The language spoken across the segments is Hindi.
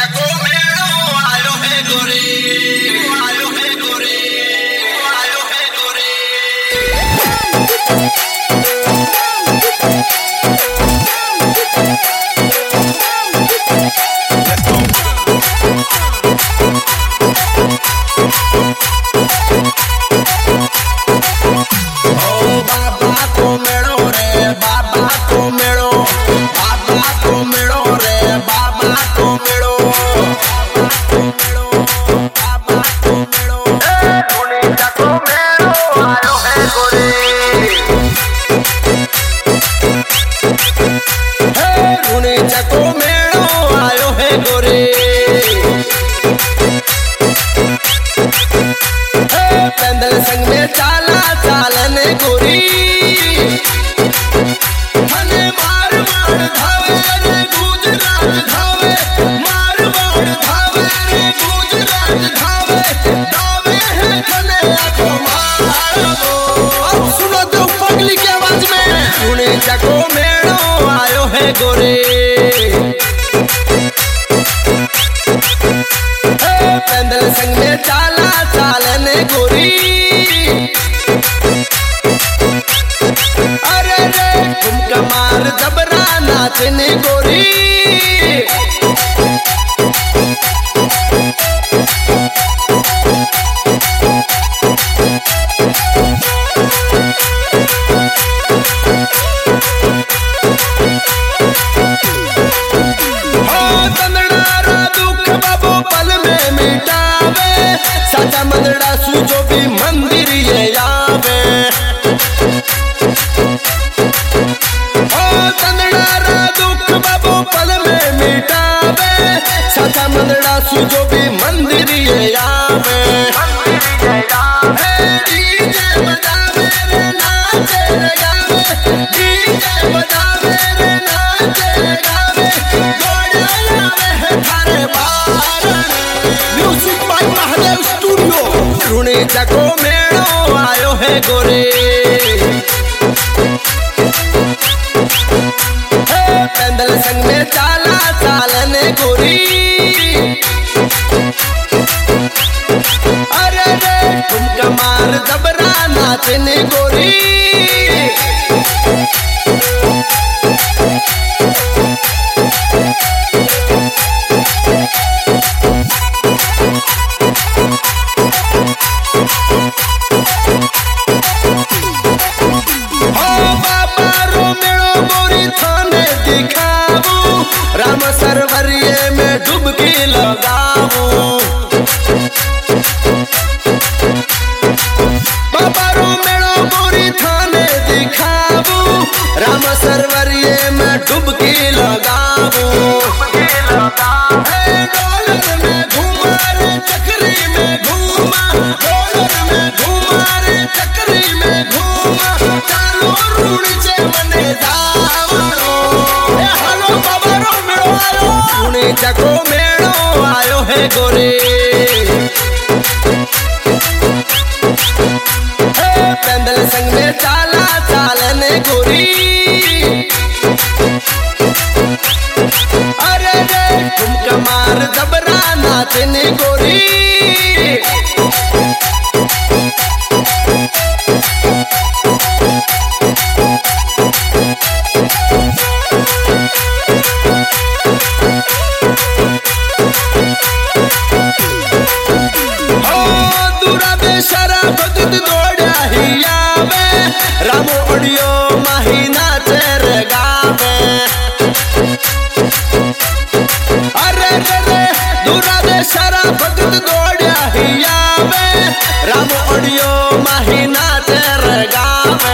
चको मेरो आयो है गोरी, आयो है गोरी, आयो है गोरी। बाबा को मेड़ो रे, बाबा को मेड़ो, बाबा को मेड़ो रे, बाबा को मेड़ो, बाबा को मेड़ो, धुनी चको मेरो आयो है गोरी, धुनी चको मेरो आयो है गोरी। पैदल संग में चाला चालने गोरी, हने मार मार धावे रे गुजरात धावे, मार मार धावे रे गुजरात धावे, धावे है खने आखो मारो। अब सुनो तो पगली की आवाज में, धुनी चको मेरो आयो है गोरी, पैदल संग में चाला चालने गोरी। अरे रे ठुमका मार जबरा नाचने गोरी, साचा मंदड़ा सूजो भी मंदिर ये आवे, ओ तंदड़ा रा दुख बाबू पल में मिटावे, साचा मंदड़ा सूजो भी मंदिर ये आवे। डीजे बजावे रे नाचे रे गावे, डीजे बजावे रे नाचे रे गावे, गोड़ा आवे है थारे बार। Music by Mahadev studio. धुनी चको मेरो आयो है गोरी, पैदल संग में चाला चालने गोरी। अरे रे ठुमका मार जबरा नाचने गोरी, राम सरवरिये में डुबकी लगाऊं, बाबा रो मेड़ो गोरी थाने दिखाऊं, राम सरवरिये में डुबकी लगाऊं। डॉलर में घूमा रे चक्री में घूमा, डॉलर में घूमा रे चक्री में घूमा, चालो रूढ़ से मने जावड़ो। हेलो बाबा रो मेड़ो आयो, धुनी चको मेरो आयो है गोरी, पैदल संग में चाला चालने गोरी। अरे रे ठुमका मार जबरा नाचने गोरी, रामो ओडियो महीना चेर गावे। अरे रे रे दूरा दे सारा भगत दौड़या हिया में, रामो ओडियो महीना चेर गावे।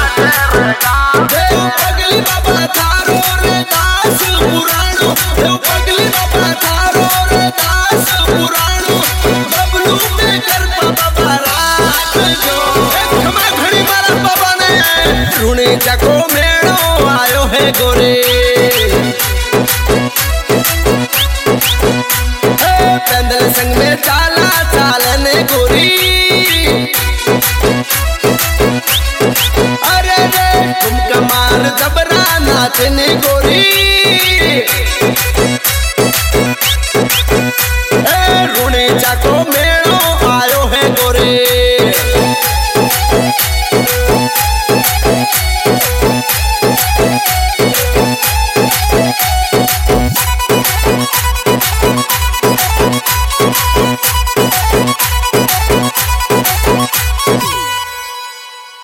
देव पगली बाबा थारो रे दास पुराणो, देव पगली बाबा थारो रे दास पुराणो, बबलू में कर बाबा रात जो खमा घड़ी मारा बाबा ने। धुनी चको मेरो आयो है गोरी, भैया को